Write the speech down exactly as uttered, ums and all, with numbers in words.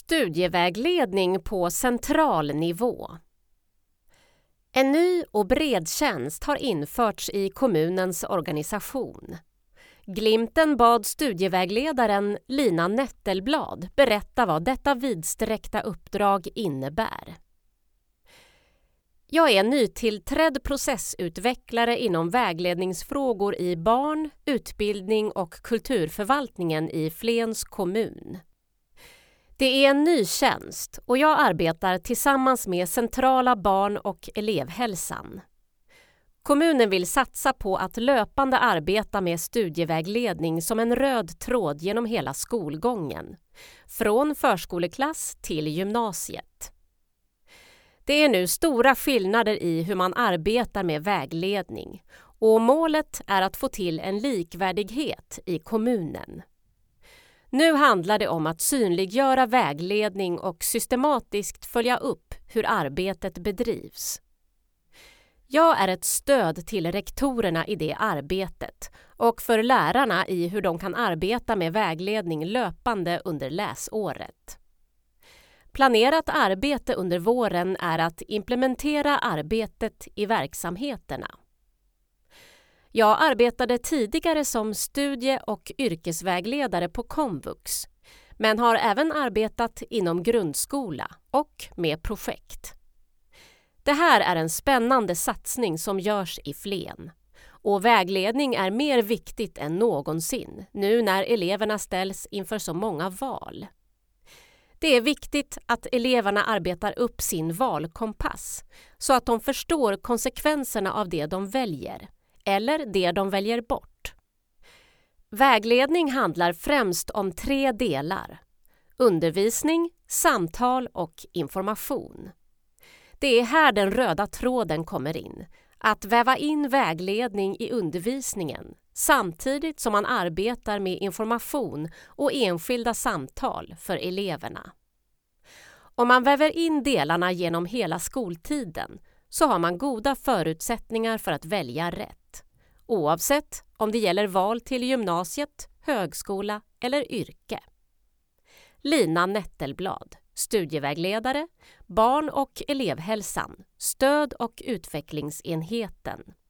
Studievägledning på central nivå. En ny och bred tjänst har införts i kommunens organisation. Glimten bad studievägledaren Lina Nettelblad berätta vad detta vidsträckta uppdrag innebär. Jag är nytillträdd processutvecklare inom vägledningsfrågor i barn-, utbildning och kulturförvaltningen i Flens kommun. Det är en ny tjänst och jag arbetar tillsammans med centrala barn- och elevhälsan. Kommunen vill satsa på att löpande arbeta med studievägledning som en röd tråd genom hela skolgången, från förskoleklass till gymnasiet. Det är nu stora skillnader i hur man arbetar med vägledning och målet är att få till en likvärdighet i kommunen. Nu handlar det om att synliggöra vägledning och systematiskt följa upp hur arbetet bedrivs. Jag är ett stöd till rektorerna i det arbetet och för lärarna i hur de kan arbeta med vägledning löpande under läsåret. Planerat arbete under våren är att implementera arbetet i verksamheterna. Jag arbetade tidigare som studie- och yrkesvägledare på Komvux, men har även arbetat inom grundskola och med projekt. Det här är en spännande satsning som görs i Flen, och vägledning är mer viktigt än någonsin nu när eleverna ställs inför så många val. Det är viktigt att eleverna arbetar upp sin valkompass så att de förstår konsekvenserna av det de väljer eller det de väljer bort. Vägledning handlar främst om tre delar: undervisning, samtal och information. Det är här den röda tråden kommer in, att väva in vägledning i undervisningen samtidigt som man arbetar med information och enskilda samtal för eleverna. Om man väver in delarna genom hela skoltiden så har man goda förutsättningar för att välja rätt, oavsett om det gäller val till gymnasiet, högskola eller yrke. Lina Nettelblad, studievägledare, barn- och elevhälsan, stöd- och utvecklingsenheten.